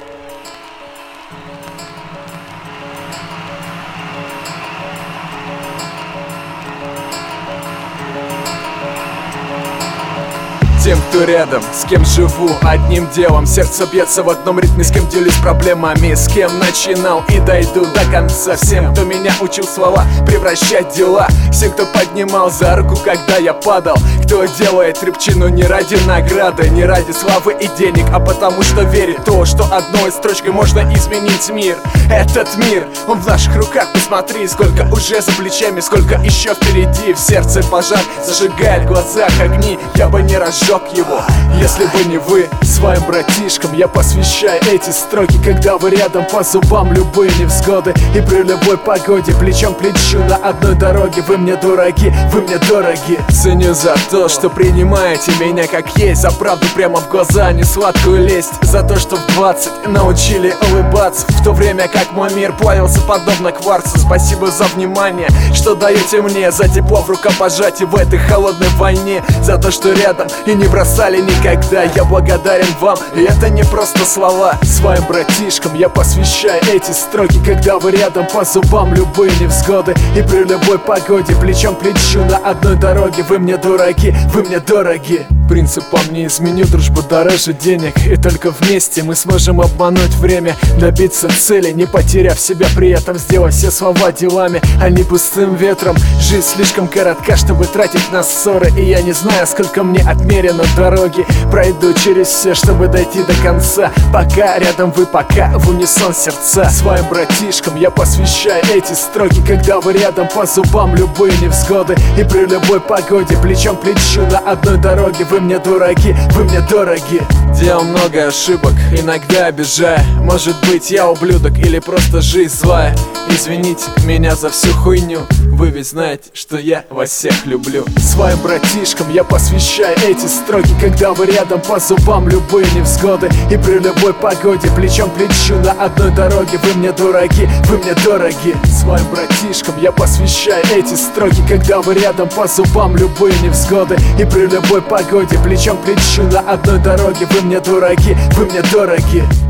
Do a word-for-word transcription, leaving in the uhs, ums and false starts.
Тем, кто рядом, с кем живу одним делом. Сердце бьется в одном ритме, с кем делюсь проблемами, с кем начинал и дойду до конца. Всем, кто меня учил слова превращать в дела, всем, кто поднимал за руку, когда я падал, кто делает рыбчину не ради награды, не ради славы и денег, а потому что верит в то, что одной строчкой можно изменить мир. Этот мир, он в наших руках, посмотри, сколько уже за плечами, сколько еще впереди. В сердце пожар зажигает, в глазах огни, я бы не разжег его, если бы не вы. Своим братишкам я посвящаю эти строки, когда вы рядом, по зубам любые невзгоды, и при любой погоде плечом к плечу на одной дороге. Вы мне дороги, вы мне дороги. Ценю за то, что принимаете меня как есть, за правду прямо в глаза, не сладкую лесть, за то, что в двадцать научили улыбаться, в то время как мой мир плавился подобно кварцу. Спасибо за внимание, что даете мне, за тепло в рукопожатии в этой холодной войне, за то, что рядом и не бросали никогда. Я благодарен вам, и это не просто слова. Своим братишкам я посвящаю эти строки, когда вы рядом, по зубам любые невзгоды, и при любой погоде плечом к плечу на одной дороге. Вы мне дороги, вы мне дороги. Принципом не изменю, дружба дороже денег, и только вместе мы сможем обмануть время, добиться цели, не потеряв себя, при этом сделав все слова делами, а не пустым ветром. Жизнь слишком коротка, чтобы тратить на ссоры, и я не знаю, сколько мне отмерено дороги. Пройду через все, чтобы дойти до конца. Пока рядом вы, пока в унисон сердца. Своим братишкам я посвящаю эти строки, когда вы рядом, по зубам любые невзгоды, и при любой погоде плечом к плечу на одной дороге. Вы мне дороги, вы мне дороги. Делал много ошибок, иногда обижая. Может быть, я ублюдок или просто жизнь злая. Извините меня за всю хуйню, вы ведь знаете, что я вас всех люблю. Своим братишкам я посвящаю эти строки, когда вы рядом, по зубам любые невзгоды, и при любой погоде плечом к плечу на одной дороге. Вы мне дороги, вы мне дороги. Своим братишкам я посвящаю эти строки, когда вы рядом, по зубам любые невзгоды, и при любой погоде плечом к плечу на одной дороге. Вы мне дороги, вы мне дороги.